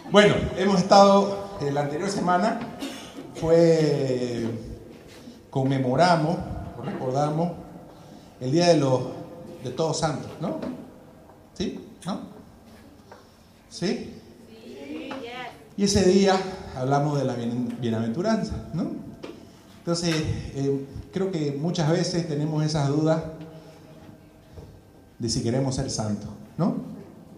Bueno, hemos estado, la anterior semana conmemoramos, o recordamos, el Día de Todos Santos, ¿no? ¿Sí? ¿No? ¿Sí? Y ese día hablamos de la bienaventuranza, ¿no? Entonces, creo que muchas veces tenemos esas dudas de si queremos ser santos, ¿no?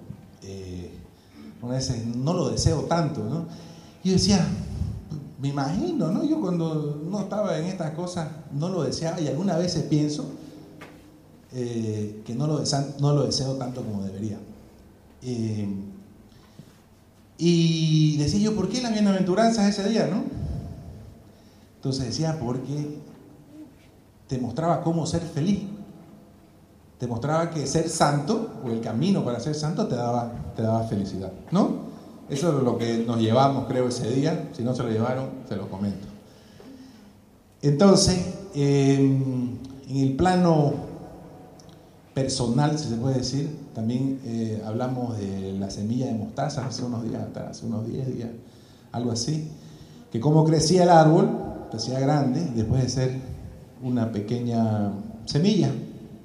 A veces no lo deseo tanto, ¿no? Y yo decía, me imagino, ¿no? Yo cuando no estaba en estas cosas no lo deseaba, y algunas veces pienso que no lo deseo tanto como debería. Y decía yo, ¿por qué las bienaventuranzas ese día, no? Entonces decía, porque te mostraba cómo ser feliz. Te mostraba que ser santo, o el camino para ser santo, te daba felicidad, ¿no? Eso es lo que nos llevamos, creo, ese día. Si no se lo llevaron, se lo comento. Entonces, en el plano personal, si se puede decir, también hablamos de la semilla de mostaza hace unos días atrás, hace unos 10 días, algo así, que cómo crecía el árbol, crecía grande, después de ser una pequeña semilla.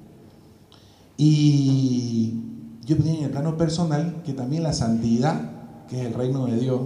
Y yo venía en el plano personal que también la santidad, que es el reino de Dios,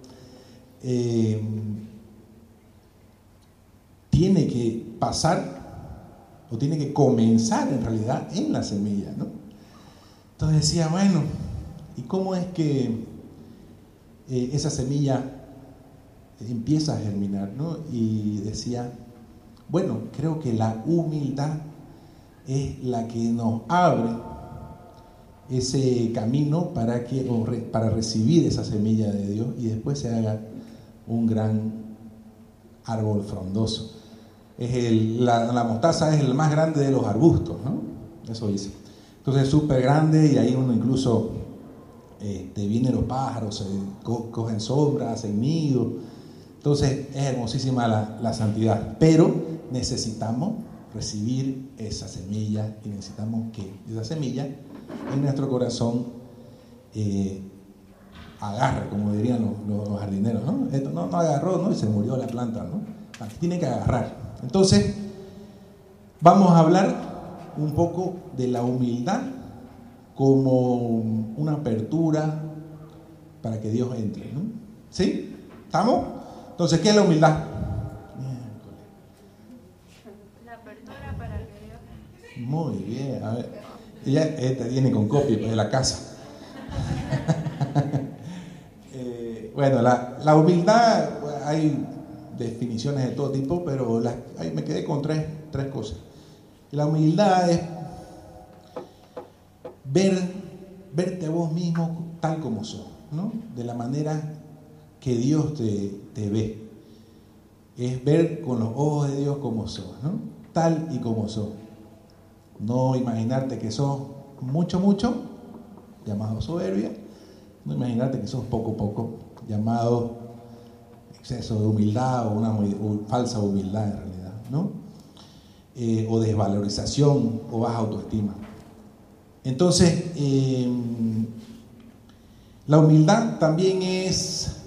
tiene que pasar, o tiene que comenzar en realidad en la semilla, ¿no? Entonces decía, bueno, ¿y cómo es que esa semilla empieza a germinar, ¿no? Y decía, bueno, creo que la humildad es la que nos abre ese camino para recibir esa semilla de Dios y después se haga un gran árbol frondoso. La mostaza es el más grande de los arbustos, ¿no? Eso dice. Entonces es súper grande y ahí uno incluso vienen los pájaros, cogen sombra, hacen nido. Entonces es hermosísima la santidad, pero necesitamos recibir esa semilla y necesitamos que esa semilla en nuestro corazón agarre, como dirían los jardineros, ¿no? Esto no agarró, ¿no? Y se murió la planta, ¿no? Aquí tiene que agarrar. Entonces, vamos a hablar un poco de la humildad como una apertura para que Dios entre, ¿no? ¿Sí? ¿Estamos? Entonces, ¿qué es la humildad? Muy bien, a ver, esta viene con copia de la casa. Bueno, la humildad, hay definiciones de todo tipo, pero me quedé con tres cosas. La humildad es verte a vos mismo tal como sos, ¿no? De la manera que Dios te ve. Es ver con los ojos de Dios como sos, ¿no? Tal y como sos. No imaginarte que sos mucho, llamado soberbia. No imaginarte que sos poco, llamado exceso de humildad o una falsa humildad en realidad, ¿no? O desvalorización o baja autoestima. Entonces, la humildad también es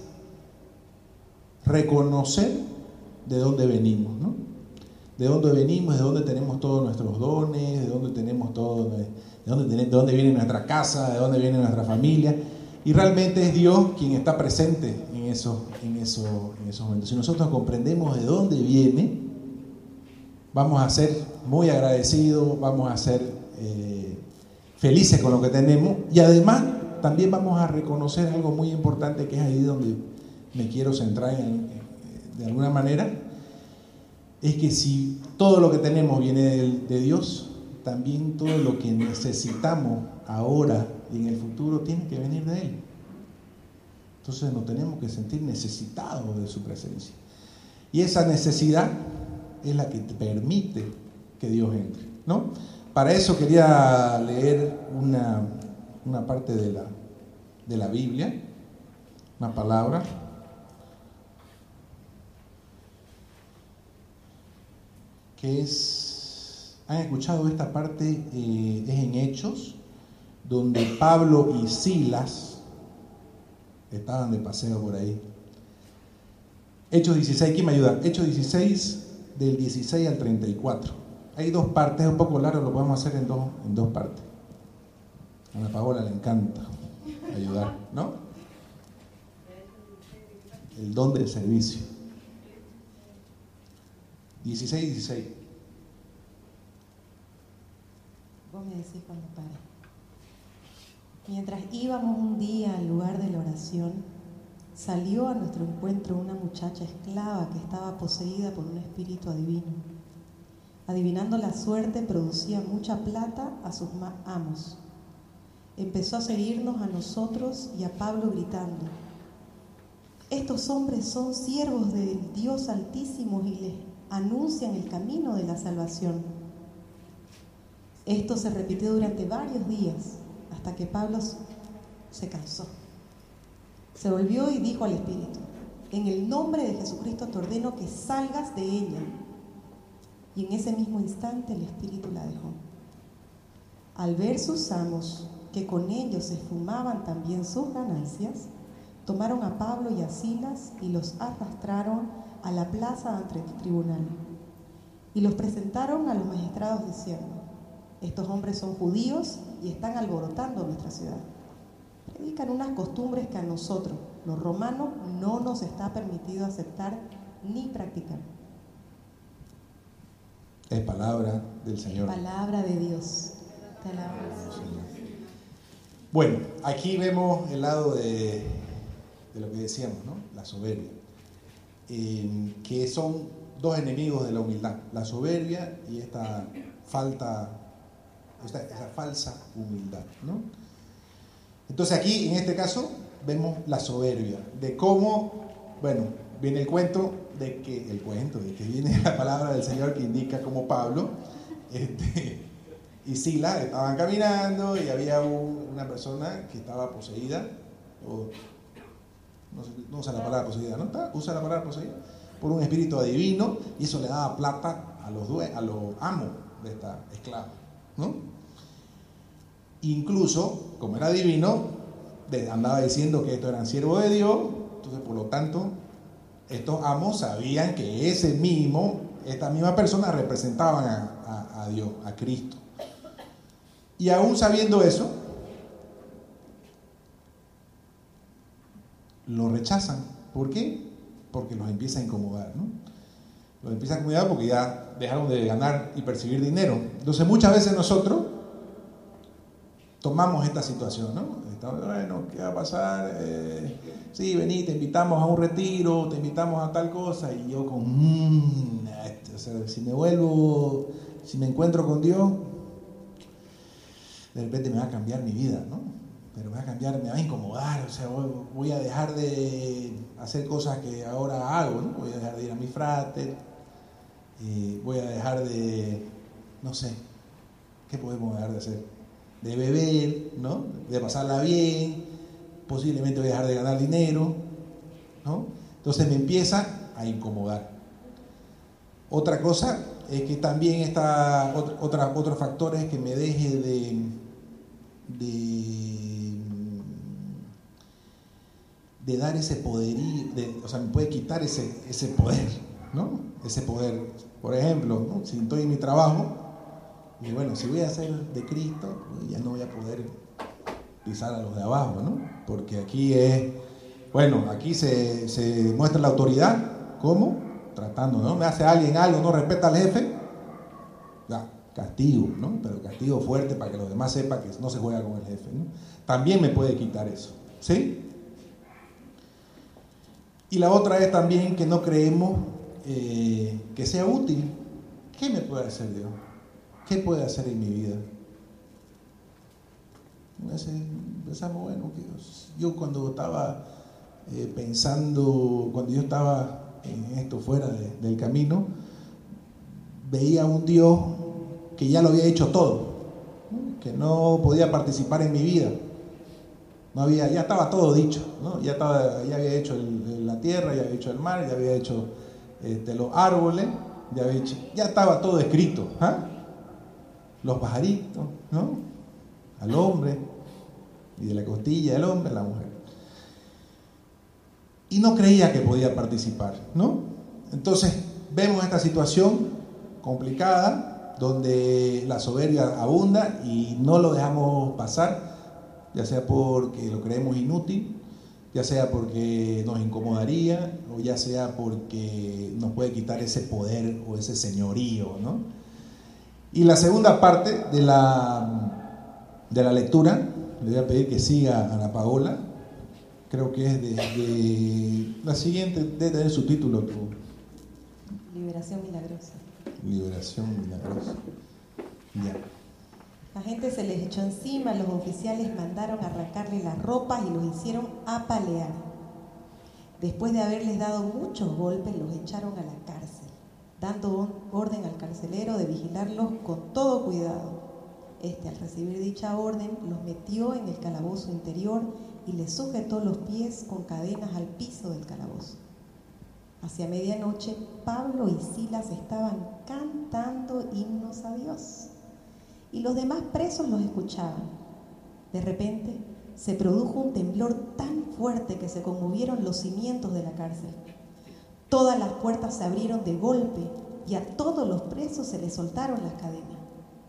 reconocer de dónde venimos, ¿no? De dónde venimos, de dónde tenemos todos nuestros dones, de dónde tenemos todo, de dónde viene nuestra casa, de dónde viene nuestra familia. Y realmente es Dios quien está presente en esos momentos. Si nosotros comprendemos de dónde viene, vamos a ser muy agradecidos, vamos a ser felices con lo que tenemos, y además también vamos a reconocer algo muy importante, que es ahí donde me quiero centrar de alguna manera. Es que si todo lo que tenemos viene de Dios, también todo lo que necesitamos ahora y en el futuro tiene que venir de Él. Entonces nos tenemos que sentir necesitados de su presencia. Y esa necesidad es la que te permite que Dios entre, ¿no? Para eso quería leer una parte de la Biblia, una palabra. Que ¿han escuchado esta parte? Es en Hechos, donde Pablo y Silas estaban de paseo por ahí. Hechos 16, ¿quién me ayuda? Hechos 16, del 16 al 34. Hay dos partes, es un poco largo, lo podemos hacer en dos partes. A Ana Paola le encanta ayudar, ¿no? El don del servicio. 16. Vos me decís cuando pare. Mientras íbamos un día al lugar de la oración, salió a nuestro encuentro una muchacha esclava que estaba poseída por un espíritu adivino. Adivinando la suerte, producía mucha plata a sus amos. Empezó a seguirnos a nosotros y a Pablo gritando: estos hombres son siervos del Dios Altísimo y les anuncian el camino de la salvación. Esto se repitió durante varios días, hasta que Pablo se cansó. Se volvió y dijo al espíritu: en el nombre de Jesucristo te ordeno que salgas de ella. Y en ese mismo instante el espíritu la dejó. Al ver sus amos que con ellos se esfumaban también sus ganancias, tomaron a Pablo y a Silas y los arrastraron a la plaza ante el tribunal. Y los presentaron a los magistrados diciendo: estos hombres son judíos y están alborotando nuestra ciudad. Predican unas costumbres que a nosotros, los romanos, no nos está permitido aceptar ni practicar. Es palabra del Señor. Palabra de Dios. Te alabamos. Bueno, aquí vemos el lado de lo que decíamos, ¿no? La soberbia. Que son dos enemigos de la humildad. La soberbia y esa falsa humildad, ¿no? Entonces aquí, en este caso, vemos la soberbia. De cómo, bueno, viene el cuento de que viene la palabra del Señor que indica cómo Pablo y Silas estaban caminando y había una persona que estaba poseída, o no usa la palabra poseída, ¿no? Usa la palabra poseída por un espíritu adivino, y eso le daba plata a los amos de esta esclava, ¿no? Incluso, como era divino, andaba diciendo que estos eran siervos de Dios. Entonces, por lo tanto, estos amos sabían que esta misma persona representaban a Dios, a Cristo. Y aún sabiendo eso, lo rechazan. ¿Por qué? Porque los empieza a incomodar, ¿no? Los empieza a incomodar porque ya dejaron de ganar y percibir dinero. Entonces, muchas veces nosotros tomamos esta situación, ¿no? Bueno, ¿qué va a pasar? Sí, vení, te invitamos a un retiro, te invitamos a tal cosa, y yo o sea, si me encuentro con Dios, de repente me va a cambiar mi vida, ¿no? Pero me va a incomodar, o sea, voy a dejar de hacer cosas que ahora hago, ¿no? Voy a dejar de ir a mi frate, voy a dejar de, no sé, ¿qué podemos dejar de hacer? De beber, ¿no? De pasarla bien, posiblemente voy a dejar de ganar dinero, ¿no? Entonces me empieza a incomodar. Otra cosa es que también está otros factores que me deje de dar ese poderío, o sea, me puede quitar ese poder, ¿no? Ese poder, por ejemplo, ¿no? Si estoy en mi trabajo, y bueno, si voy a ser de Cristo, pues ya no voy a poder pisar a los de abajo, ¿no? Porque aquí aquí se muestra la autoridad. ¿Cómo? Tratando, ¿no? Me hace alguien algo, no respeta al jefe, ya, castigo, ¿no? Pero castigo fuerte para que los demás sepan que no se juega con el jefe, ¿no? También me puede quitar eso, ¿sí? Y la otra es también que no creemos que sea útil. ¿Qué me puede hacer Dios? ¿Qué puede hacer en mi vida? Pensamos, bueno, que yo cuando estaba cuando yo estaba en esto fuera del camino, veía a un Dios que ya lo había hecho todo, ¿no? Que no podía participar en mi vida. Ya estaba todo dicho, ¿no? Ya había hecho la tierra, ya había hecho el mar, ya había hecho los árboles, ya estaba todo escrito, ¿eh? Los pajaritos, ¿no? Al hombre, y de la costilla del hombre a la mujer. y no creía que podía participar, ¿no? Entonces vemos esta situación complicada donde la soberbia abunda y no lo dejamos pasar, ya sea porque lo creemos inútil, ya sea porque nos incomodaría o ya sea porque nos puede quitar ese poder o ese señorío, ¿no? Y la segunda parte de la lectura, le voy a pedir que siga a Ana Paola, creo que es de la siguiente, debe tener su título. Liberación milagrosa. Liberación milagrosa. Ya. La gente se les echó encima, los oficiales mandaron arrancarle las ropas y los hicieron apalear. Después de haberles dado muchos golpes, los echaron a la cárcel, dando orden al carcelero de vigilarlos con todo cuidado. Al recibir dicha orden, los metió en el calabozo interior y les sujetó los pies con cadenas al piso del calabozo. Hacia medianoche, Pablo y Silas estaban cantando himnos a Dios y los demás presos los escuchaban. De repente, se produjo un temblor tan fuerte que se conmovieron los cimientos de la cárcel. Todas las puertas se abrieron de golpe y a todos los presos se les soltaron las cadenas.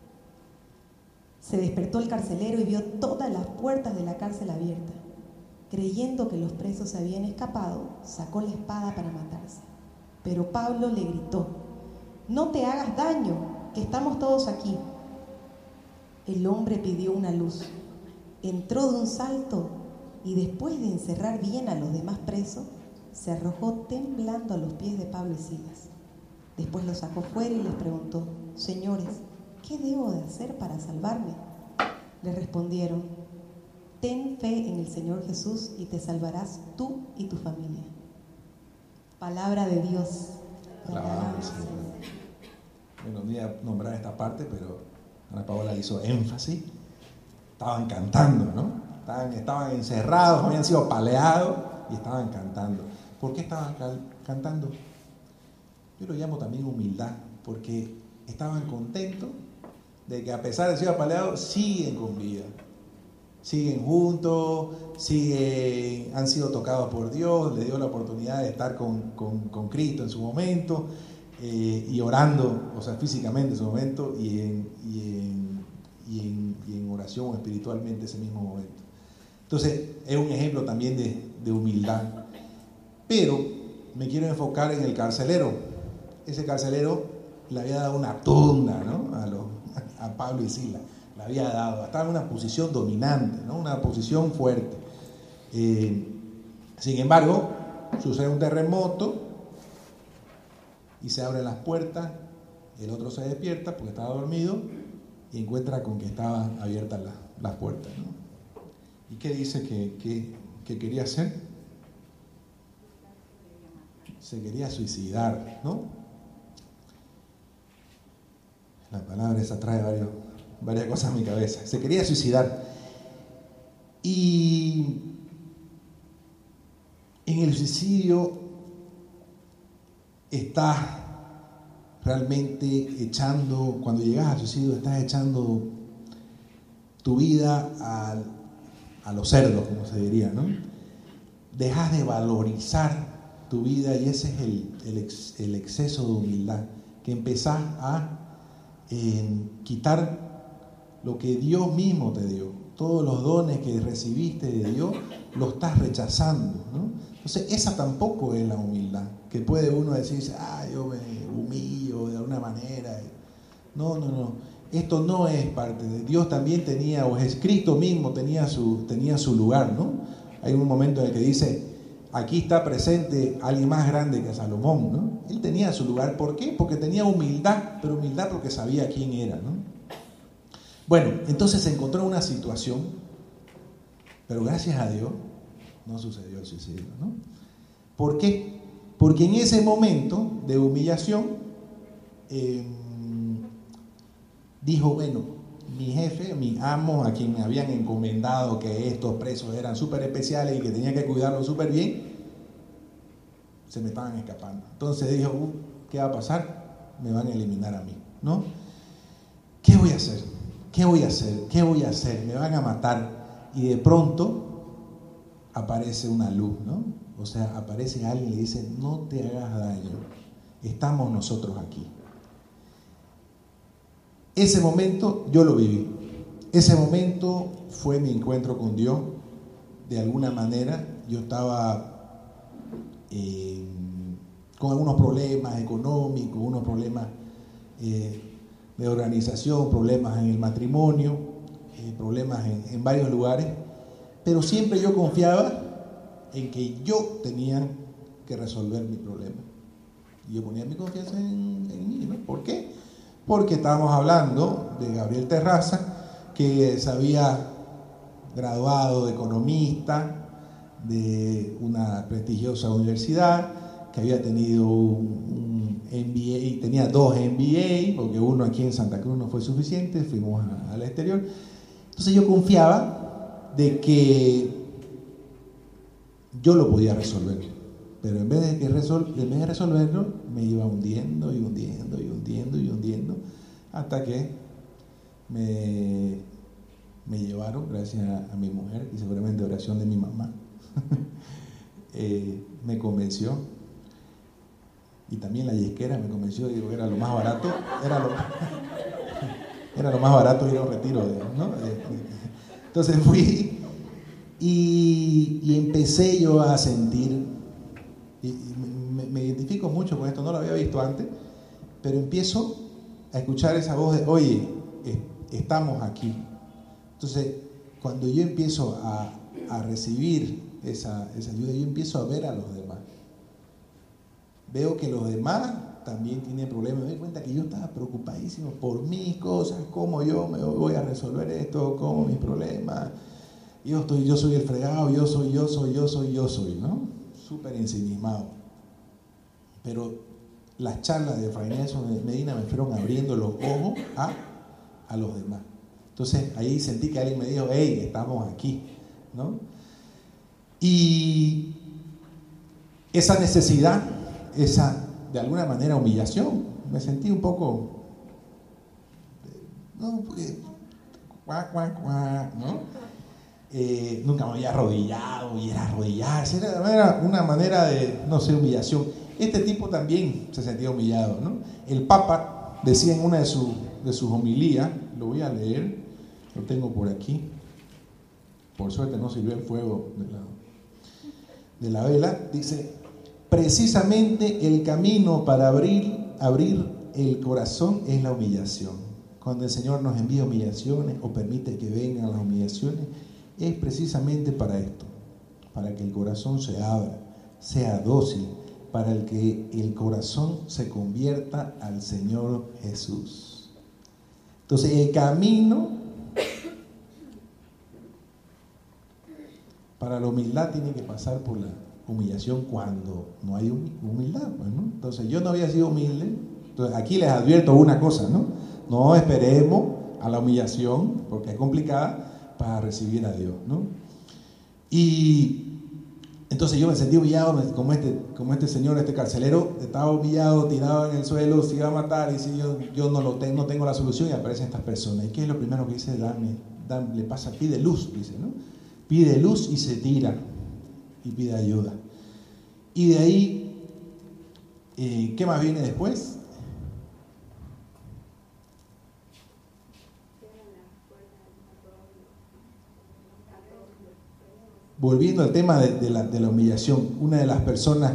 Se despertó el carcelero y vio todas las puertas de la cárcel abiertas. Creyendo que los presos se habían escapado, sacó la espada para matarse. Pero Pablo le gritó: «No te hagas daño, que estamos todos aquí». El hombre pidió una luz, entró de un salto y después de encerrar bien a los demás presos, se arrojó temblando a los pies de Pablo y Silas. Después los sacó fuera y les preguntó: «Señores, ¿qué debo de hacer para salvarme?». Le respondieron: «Ten fe en el Señor Jesús y te salvarás tú y tu familia». Palabra de Dios. Alabamos, Señor. Bueno, no iba a nombrar esta parte, pero Ana Paola hizo énfasis. Estaban cantando, ¿no? Estaban encerrados, habían sido apaleados y estaban cantando. ¿Por qué estaban cantando? Yo lo llamo también humildad, porque estaban contentos de que a pesar de ser apaleados, siguen con vida. Siguen juntos, han sido tocados por Dios, les dio la oportunidad de estar con Cristo en su momento, y orando, o sea, físicamente en su momento, y en oración o espiritualmente ese mismo momento. Entonces, es un ejemplo también de humildad. Pero me quiero enfocar en el carcelero. Ese carcelero le había dado una tunda, ¿no?, a Pablo y Silas. Le había dado, estaba en una posición dominante, ¿no?, una posición fuerte. Sin embargo, sucede un terremoto y se abren las puertas. El otro se despierta porque estaba dormido y encuentra con que estaban abiertas las puertas, ¿no? ¿Y qué dice que quería hacer? Se quería suicidar, ¿no? La palabra esa trae varias cosas a mi cabeza. Se quería suicidar. Y en el suicidio estás realmente echando, cuando llegas al suicidio, estás echando tu vida a los cerdos, como se diría, ¿no? Dejas de valorizar tu vida y ese es el exceso de humildad, que empezás a quitar lo que Dios mismo te dio. Todos los dones que recibiste de Dios los estás rechazando, ¿no? Entonces esa tampoco es la humildad, que puede uno decirse: yo me humillo de alguna manera. No, esto no es parte de Dios. También tenía, o Cristo mismo tenía su lugar, ¿no? Hay un momento en el que dice: aquí está presente alguien más grande que Salomón, ¿no? Él tenía su lugar. ¿Por qué? Porque tenía humildad, pero humildad porque sabía quién era, ¿no? Bueno, entonces se encontró en una situación, pero gracias a Dios no sucedió el suicidio, ¿no? ¿Por qué? Porque en ese momento de humillación dijo: bueno, mi jefe, mi amo, a quien me habían encomendado que estos presos eran súper especiales y que tenía que cuidarlos súper bien, se me estaban escapando. Entonces dijo: ¿qué va a pasar? Me van a eliminar a mí, ¿no? ¿Qué voy a hacer? ¿Qué voy a hacer? ¿Qué voy a hacer? Me van a matar. Y de pronto aparece una luz, ¿no? O sea, aparece alguien y le dice, no te hagas daño, estamos nosotros aquí. Ese momento yo lo viví. Ese momento fue mi encuentro con Dios. De alguna manera yo estaba con algunos problemas económicos, unos problemas de organización, problemas en el matrimonio, problemas en varios lugares, pero siempre yo confiaba en que yo tenía que resolver mi problema. Y yo ponía mi confianza en mí, ¿no? ¿Por qué? Porque estábamos hablando de Gabriel Terraza, que se había graduado de economista de una prestigiosa universidad, que había tenido un MBA, tenía 2 MBA, porque uno aquí en Santa Cruz no fue suficiente, fuimos al exterior. Entonces yo confiaba de que yo lo podía resolver, pero en vez de resolverlo, me iba hundiendo y hundiendo y hundiendo y hundiendo, hasta que me llevaron, gracias a mi mujer y seguramente oración de mi mamá, me convenció, y también la yesquera me convenció, digo que era lo más barato, era lo más barato ir a un retiro, ¿no? Entonces fui y empecé yo a sentir, y me identifico mucho con esto, no lo había visto antes, pero empiezo a escuchar esa voz de, oye, estamos aquí. Entonces, cuando yo empiezo a recibir esa ayuda, yo empiezo a ver a los demás. Veo que los demás también tienen problemas. Me doy cuenta que yo estaba preocupadísimo por mis cosas, cómo yo me voy a resolver esto, cómo mis problemas. Yo soy el fregado, yo soy, ¿no? Súper ensimismado. Pero las charlas de Fray Nelson Medina me fueron abriendo los ojos a los demás. Entonces ahí sentí que alguien me dijo, hey, estamos aquí, ¿no? Y esa necesidad, esa de alguna manera humillación, me sentí un poco, no, porque, ¿no? Nunca me había arrodillado y era arrodillarse, era una manera de, no sé, humillación. Este tipo también se sentía humillado, ¿no? El Papa decía en una de sus homilías, lo voy a leer, lo tengo por aquí, por suerte no sirvió el fuego de la vela, dice, precisamente el camino para abrir el corazón es la humillación. Cuando el Señor nos envía humillaciones o permite que vengan las humillaciones, es precisamente para esto, para que el corazón se abra, sea dócil, para que el corazón se convierta al Señor Jesús. Entonces el camino para la humildad tiene que pasar por la humillación cuando no hay humildad, pues, ¿no? Entonces yo no había sido humilde. Entonces aquí les advierto una cosa, ¿no? No esperemos a la humillación, porque es complicada, para recibir a Dios, ¿no? Y entonces yo me sentí humillado, como este señor, este carcelero, estaba humillado, tirado en el suelo, se iba a matar, y si yo no tengo la solución, y aparecen estas personas. ¿Y qué es lo primero que dice? Le pasa, pide luz, dice, ¿no? Pide luz y se tira, y pide ayuda. Y de ahí, ¿qué más viene después? Volviendo al tema de la humillación, una de las personas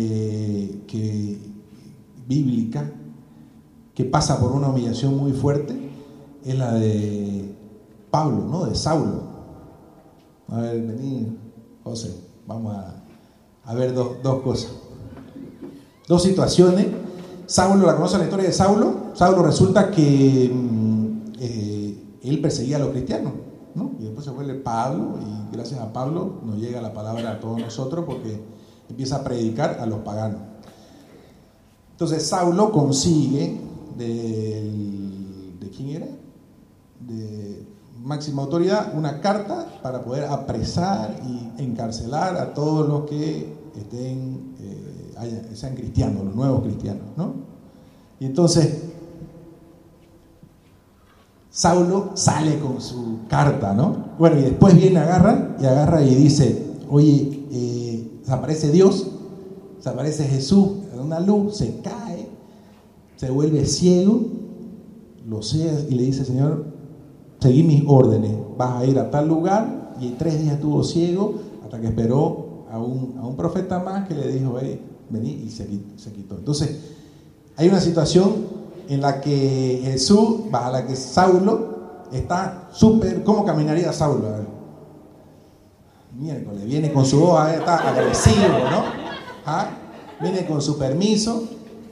bíblica que pasa por una humillación muy fuerte es la de Pablo, ¿no? De Saulo. A ver, vení, José, vamos a ver dos cosas, dos situaciones. Saulo, ¿la conoce la historia de Saulo? Saulo resulta que él perseguía a los cristianos, ¿no? Y después se vuelve Pablo, y gracias a Pablo nos llega la palabra a todos nosotros, porque empieza a predicar a los paganos. Entonces Saulo consigue ¿de quién era? De máxima autoridad, una carta para poder apresar y encarcelar a todos los que sean cristianos, los nuevos cristianos, ¿no? Y entonces Saulo sale con su carta, ¿no? Bueno, y después viene, agarra y dice, oye, desaparece Dios, desaparece Jesús, una luz, se cae, se vuelve ciego, lo ciega y le dice: Señor, seguí mis órdenes, vas a ir a tal lugar, y en 3 días estuvo ciego, hasta que esperó a un profeta más que le dijo: vení, y se quitó. Entonces, hay una situación en la que Jesús, a la que Saulo está súper. ¿Cómo caminaría Saulo? A ver. Miércoles, viene con su voz, está agresivo, ¿no? ¿Ah? Viene con su permiso,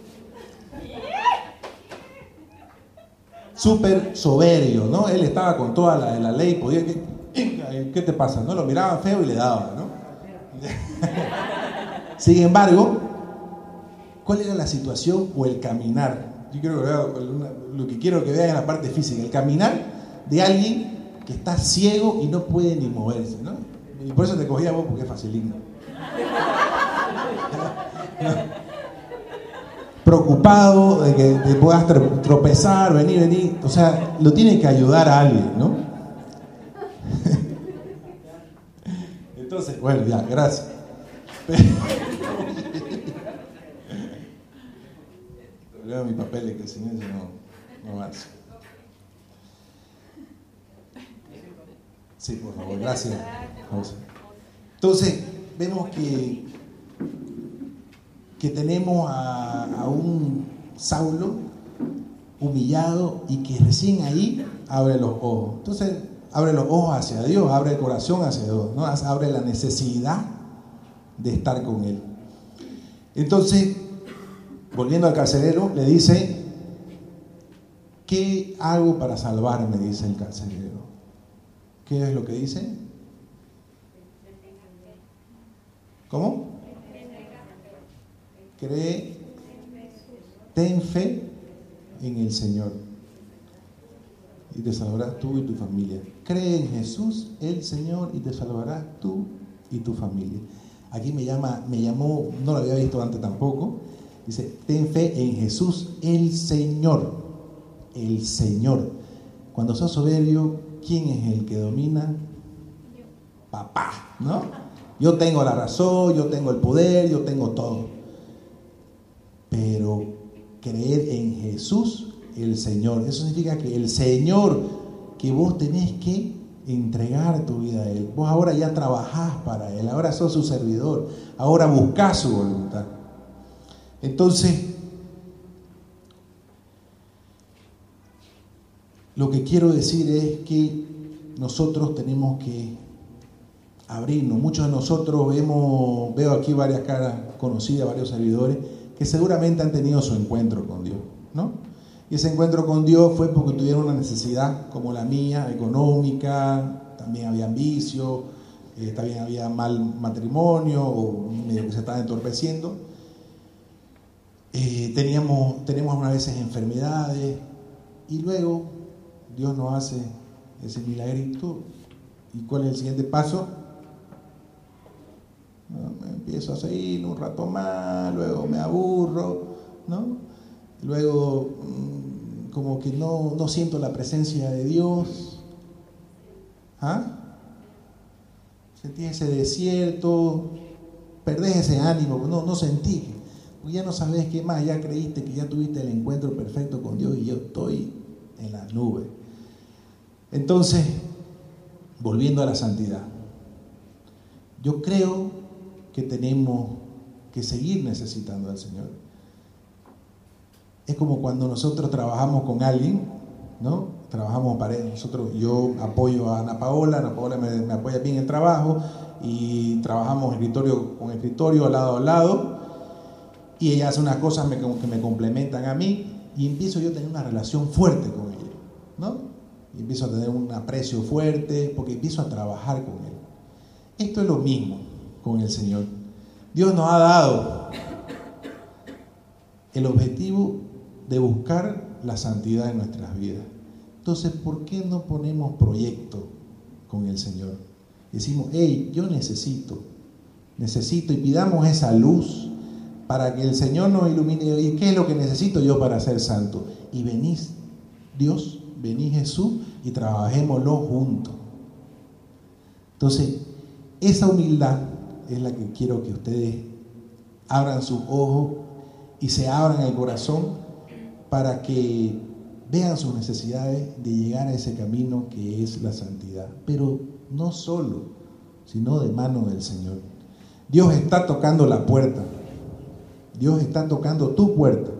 súper soberbio, ¿no? Él estaba con toda la ley, podía que, ¿qué te pasa? ¿No? Lo miraban feo y le daban, ¿no? Sin embargo, ¿cuál era la situación o el caminar? Yo quiero lo que quiero que vean es la parte física, el caminar de alguien que está ciego y no puede ni moverse, ¿no? Y por eso te cogí a vos, porque es facilito. Preocupado de que te puedas tropezar, venir, o sea, lo tiene que ayudar a alguien, ¿no? Entonces, bueno, ya, gracias. Leo mi papel de que sin eso no avanza. Sí, por favor, gracias. Entonces, vemos que tenemos a un Saulo humillado y que recién ahí abre los ojos. Entonces, abre los ojos hacia Dios, abre el corazón hacia Dios, ¿no? Abre la necesidad de estar con Él. Entonces, volviendo al carcelero, le dice: ¿qué hago para salvarme?, dice el carcelero. ¿Qué es lo que dice? ¿Cómo? Cree, ten fe en el Señor y te salvarás tú y tu familia. Cree en Jesús, el Señor, y te salvarás tú y tu familia. Aquí me llamó, no lo había visto antes tampoco. Dice: ten fe en Jesús, el Señor. El Señor. Cuando sos soberbio, ¿quién es el que domina? Papá, ¿no? Yo tengo la razón, yo tengo el poder, yo tengo todo. Pero creer en Jesús, el Señor. Eso significa que el Señor, que vos tenés que entregar tu vida a Él. Vos ahora ya trabajás para Él, ahora sos su servidor, ahora buscás su voluntad. Entonces, lo que quiero decir es que nosotros tenemos que abrirnos. Muchos de nosotros veo aquí varias caras conocidas, varios servidores que seguramente han tenido su encuentro con Dios, ¿no? Y ese encuentro con Dios fue porque tuvieron una necesidad como la mía, económica, también había vicio, también había mal matrimonio o medio que se estaba entorpeciendo. Tenemos a veces enfermedades y luego Dios nos hace ese milagrito. ¿Y cuál es el siguiente paso? Me empiezo a seguir un rato más, luego me aburro, ¿no? Luego como que no siento la presencia de Dios. ¿Ah? Sentís ese desierto, perdés ese ánimo, no sentís, porque ya no sabés qué más, ya creíste que ya tuviste el encuentro perfecto con Dios y yo estoy en las nubes. Entonces, volviendo a la santidad, yo creo que tenemos que seguir necesitando al Señor. Es como cuando nosotros trabajamos con alguien, ¿no? Trabajamos para él. Yo apoyo a Ana Paola me apoya bien en el trabajo y trabajamos con escritorio lado a lado y ella hace unas cosas que me complementan a mí y empiezo yo a tener una relación fuerte con ella, ¿no? Y empiezo a tener un aprecio fuerte porque empiezo a trabajar con él. Esto es lo mismo con el Señor. Dios nos ha dado el objetivo de buscar la santidad en nuestras vidas. Entonces, ¿por qué no ponemos proyecto con el Señor? Decimos: hey, yo necesito y pidamos esa luz para que el Señor nos ilumine. ¿Y qué es lo que necesito yo para ser santo? Y venís Dios, venís Jesús y trabajémoslo juntos. Entonces, esa humildad es la que quiero que ustedes abran sus ojos y se abran el corazón para que vean sus necesidades de llegar a ese camino que es la santidad. Pero no solo, sino de mano del Señor. Dios está tocando la puerta. Dios está tocando tu puerta.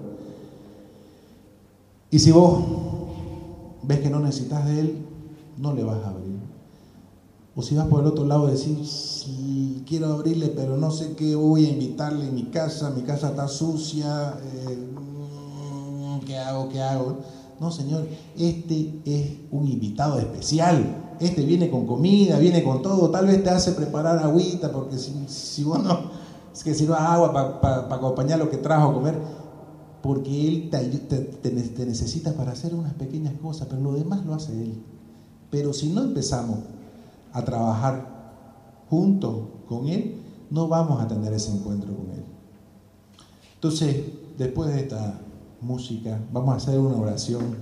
Y si vos ves que no necesitas de Él, no le vas a abrir. O si vas por el otro lado y decís, sí, quiero abrirle, pero no sé qué voy a invitarle en mi casa está sucia, ¿qué hago? No, Señor, este es un invitado especial. Este viene con comida, viene con todo. Tal vez te hace preparar agüita, porque si vos no, es que sirva agua para acompañar lo que trajo a comer, porque Él te necesita para hacer unas pequeñas cosas, pero lo demás lo hace Él. Pero si no empezamos a trabajar juntos con Él, no vamos a tener ese encuentro con Él. Entonces, después de esta música, vamos a hacer una oración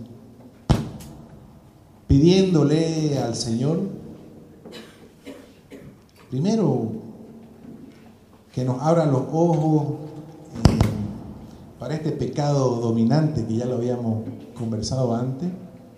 pidiéndole al Señor, primero, que nos abra los ojos para este pecado dominante que ya lo habíamos conversado antes,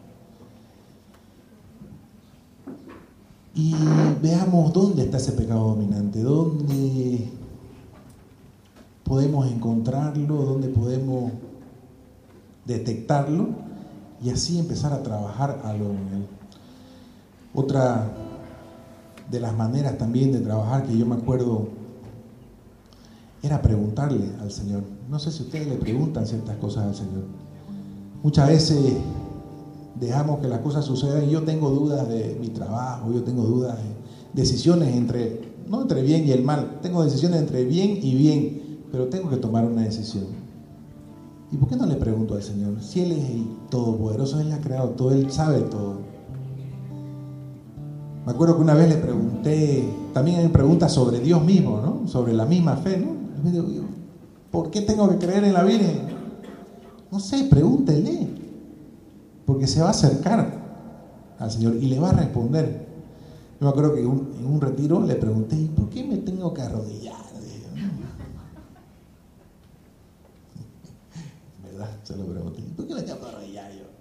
y veamos dónde está ese pecado dominante, dónde podemos encontrarlo, dónde podemos detectarlo y así empezar a trabajar algo en él. Otra de las maneras también de trabajar que yo me acuerdo era preguntarle al Señor. No sé si ustedes le preguntan ciertas cosas al Señor. Muchas veces dejamos que las cosas sucedan y yo tengo dudas de mi trabajo, yo tengo dudas de decisiones no entre bien y el mal, tengo decisiones entre bien y bien, pero tengo que tomar una decisión. ¿Y por qué no le pregunto al Señor? Si Él es el Todopoderoso, Él ha creado todo, Él sabe todo. Me acuerdo que una vez le pregunté, también hay preguntas sobre Dios mismo, ¿no? Sobre la misma fe, ¿no? Me digo, ¿por qué tengo que creer en la Virgen? No sé, pregúntele, porque se va a acercar al Señor y le va a responder. Yo me acuerdo que en un retiro le pregunté, ¿por qué me tengo que arrodillar? ¿Verdad? Se lo pregunté, ¿por qué me tengo que arrodillar yo?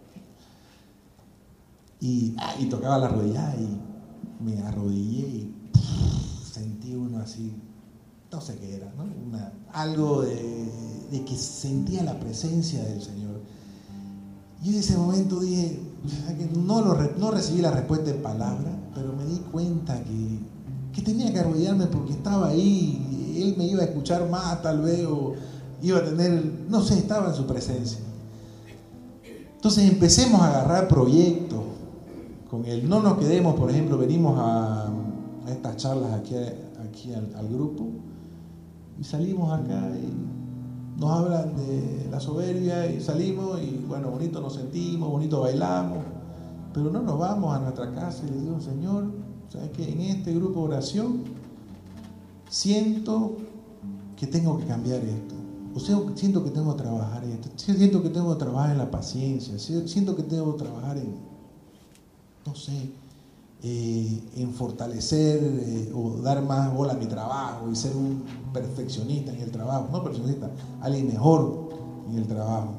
Y tocaba la rodilla y me arrodillé y sentí uno así, no sé qué era, ¿no? Algo de que sentía la presencia del Señor. Y en ese momento dije, no recibí la respuesta en palabras, pero me di cuenta que tenía que arrodillarme porque estaba ahí, Él me iba a escuchar más tal vez, o iba a tener, no sé, estaba en su presencia. Entonces empecemos a agarrar proyectos con Él. No nos quedemos, por ejemplo, venimos a estas charlas aquí al grupo y salimos acá y nos hablan de la soberbia y salimos y bueno, bonito nos sentimos, bonito bailamos, pero no nos vamos a nuestra casa y le digo, Señor, ¿sabes qué? En este grupo de oración siento que tengo que cambiar esto, o sea, siento que tengo que trabajar esto, siento que tengo que trabajar en la paciencia, siento que tengo que trabajar en, no sé, en fortalecer o dar más bola a mi trabajo y ser un perfeccionista en el trabajo, no perfeccionista, alguien mejor en el trabajo.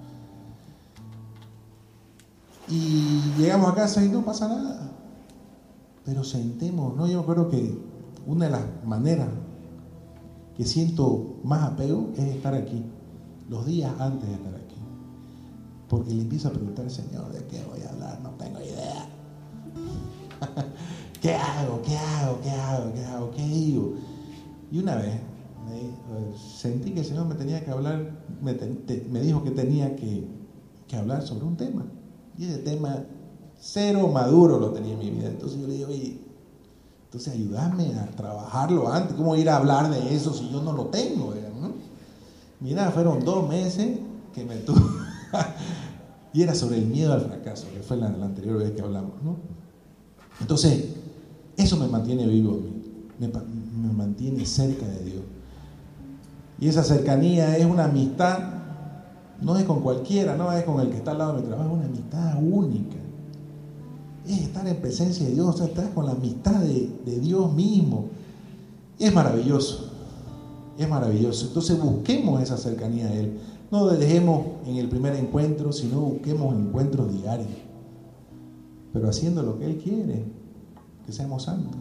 Y llegamos a casa y no pasa nada, pero sentemos, ¿no? Yo me acuerdo que una de las maneras que siento más apego es estar aquí, los días antes de estar aquí, porque le empiezo a preguntar al Señor, ¿de qué voy a hablar? No tengo idea. ¿Qué hago? ¿Qué digo? Y una vez sentí que el Señor me tenía que hablar, me dijo que tenía que hablar sobre un tema. Y ese tema cero maduro lo tenía en mi vida. Entonces yo le digo, oye, entonces ayúdame a trabajarlo antes. ¿Cómo ir a hablar de eso si yo no lo tengo? ¿No? Mira, fueron 2 meses que me tuve. Y era sobre el miedo al fracaso, que fue la anterior vez que hablamos, ¿no? Entonces, eso me mantiene vivo a mí, me mantiene cerca de Dios. Y esa cercanía es una amistad, no es con cualquiera, no es con el que está al lado de mi trabajo, es una amistad única. Es estar en presencia de Dios, o sea, estar con la amistad de Dios mismo. Es maravilloso, es maravilloso. Entonces busquemos esa cercanía a Él. No lo dejemos en el primer encuentro, sino busquemos encuentros diarios. Pero haciendo lo que Él quiere, que seamos santos.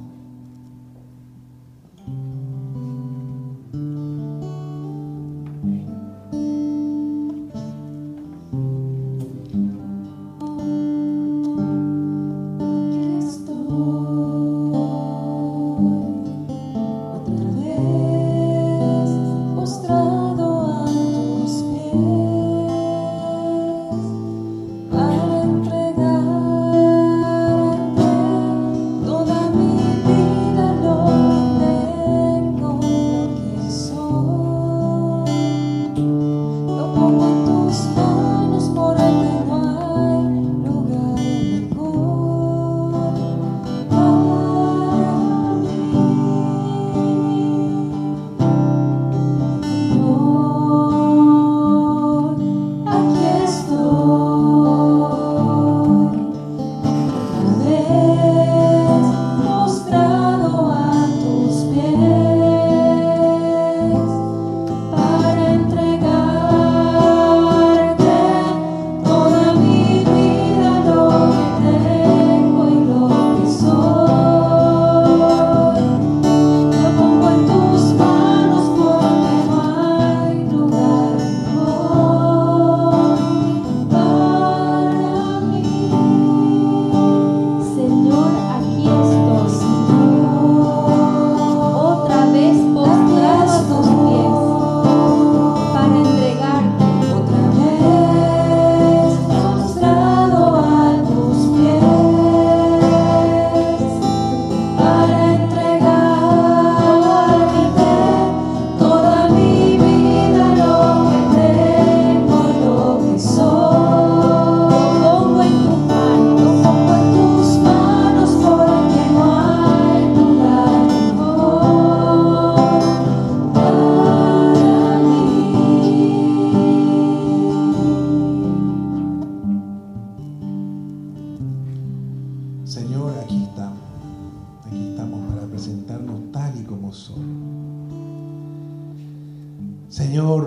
Señor,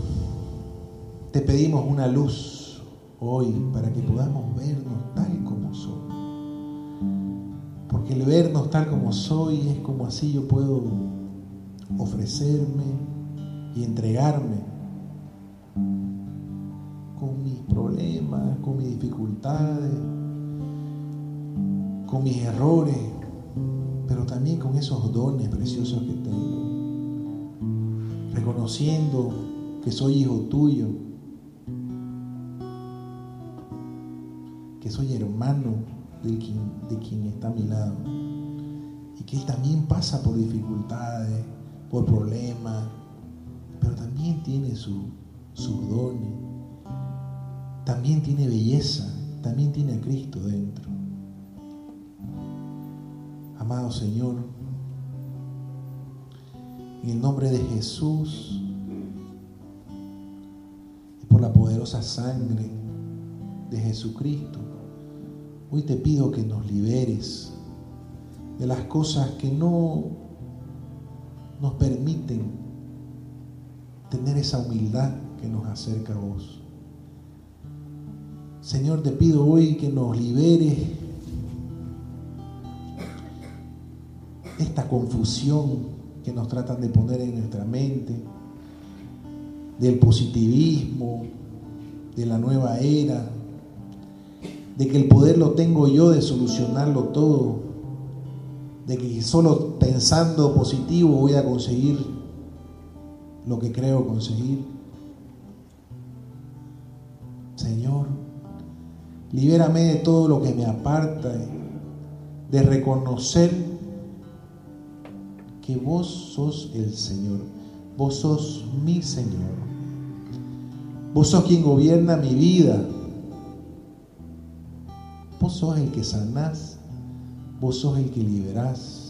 te pedimos una luz hoy para que podamos vernos tal como soy. Porque el vernos tal como soy es como así yo puedo ofrecerme y entregarme con mis problemas, con mis dificultades, con mis errores, pero también con esos dones preciosos que tengo. Reconociendo que soy hijo tuyo, que soy hermano de quien está a mi lado, y que Él también pasa por dificultades, por problemas, pero también tiene sus dones, también tiene belleza, también tiene a Cristo dentro. Amado Señor, en el nombre de Jesús y por la poderosa sangre de Jesucristo, hoy te pido que nos liberes de las cosas que no nos permiten tener esa humildad que nos acerca a vos. Señor, te pido hoy que nos liberes de esta confusión que nos tratan de poner en nuestra mente, del positivismo, de la nueva era, de que el poder lo tengo yo de solucionarlo todo, de que solo pensando positivo voy a conseguir lo que creo conseguir. Señor, libérame de todo lo que me aparta de reconocer que vos sos el Señor, vos sos mi Señor, vos sos quien gobierna mi vida, vos sos el que sanás, vos sos el que liberás,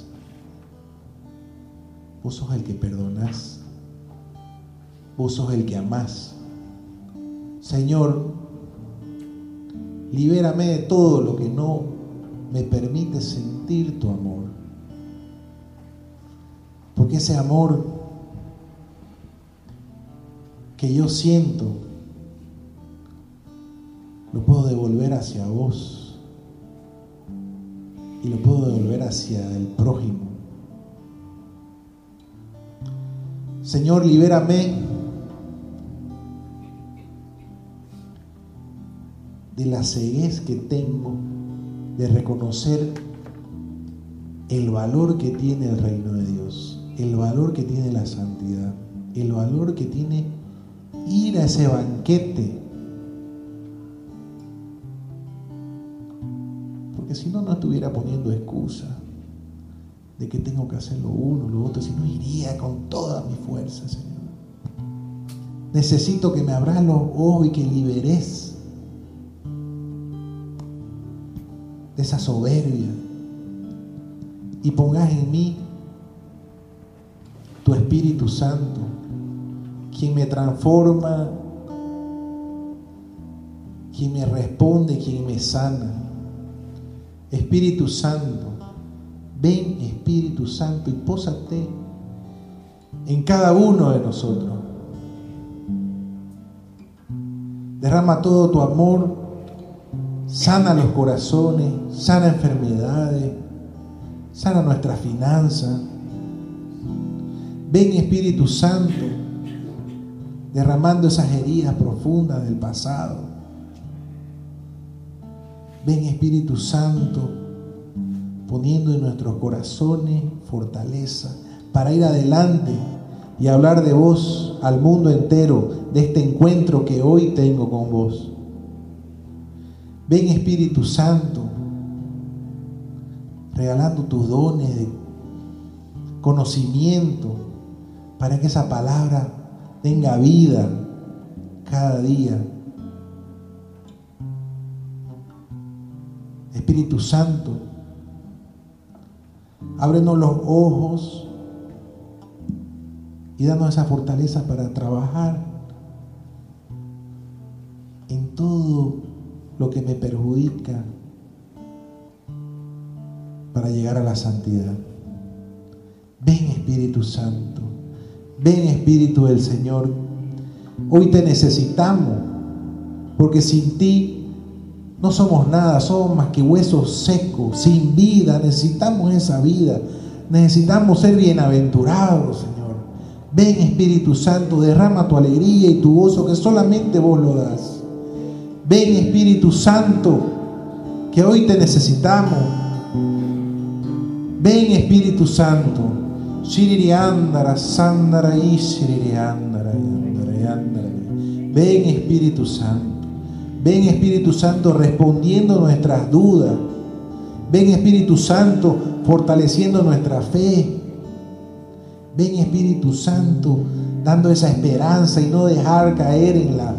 vos sos el que perdonás, vos sos el que amás. Señor, libérame de todo lo que no me permite sentir tu amor. Porque ese amor que yo siento lo puedo devolver hacia vos y lo puedo devolver hacia el prójimo. Señor, libérame de la ceguez que tengo de reconocer el valor que tiene el reino de Dios, el valor que tiene la santidad, el valor que tiene ir a ese banquete. Porque si no, no estuviera poniendo excusa de que tengo que hacer lo uno, lo otro, si no iría con toda mi fuerza, Señor. Necesito que me abras los ojos y que liberes de esa soberbia y pongas en mí tu Espíritu Santo, quien me transforma, quien me responde, quien me sana. Espíritu Santo, ven Espíritu Santo y pósate en cada uno de nosotros. Derrama todo tu amor, sana los corazones, sana enfermedades, sana nuestras finanzas. Ven Espíritu Santo, derramando esas heridas profundas del pasado. Ven Espíritu Santo, poniendo en nuestros corazones fortaleza para ir adelante y hablar de vos al mundo entero, de este encuentro que hoy tengo con vos. Ven Espíritu Santo, regalando tus dones de conocimiento para que esa palabra tenga vida cada día. Espíritu Santo, ábrenos los ojos y danos esa fortaleza para trabajar en todo lo que me perjudica para llegar a la santidad. Ven Espíritu Santo, ven Espíritu del Señor. Hoy te necesitamos, porque sin ti no somos nada, somos más que huesos secos, sin vida. Necesitamos esa vida, necesitamos ser bienaventurados, Señor. Ven Espíritu Santo, derrama tu alegría y tu gozo que solamente vos lo das. Ven Espíritu Santo, que hoy te necesitamos. Ven Espíritu Santo. Ven Espíritu Santo. Ven Espíritu Santo respondiendo nuestras dudas. Ven Espíritu Santo fortaleciendo nuestra fe. Ven Espíritu Santo dando esa esperanza y no dejar caer en la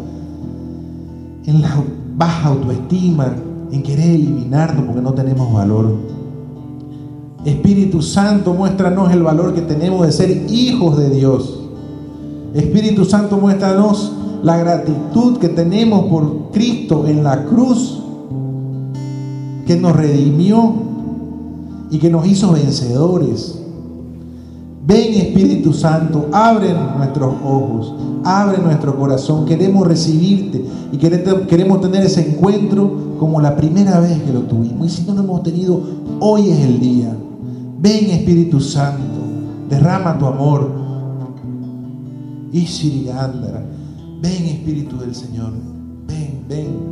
baja autoestima, en querer eliminarnos porque no tenemos valor. Espíritu Santo, muéstranos el valor que tenemos de ser hijos de Dios. Espíritu Santo, muéstranos la gratitud que tenemos por Cristo en la cruz, que nos redimió y que nos hizo vencedores. Ven Espíritu Santo, abre nuestros ojos, abre nuestro corazón. Queremos recibirte y queremos tener ese encuentro como la primera vez que lo tuvimos. Y si no lo hemos tenido, hoy es el día. Ven Espíritu Santo, derrama tu amor. Ishirigandara. Ven Espíritu del Señor, ven, ven.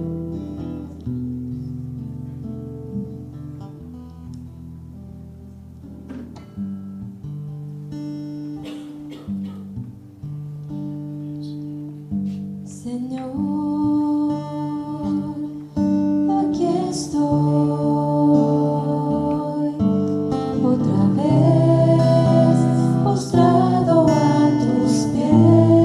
Señor, aquí estoy otra vez postrado a tus pies.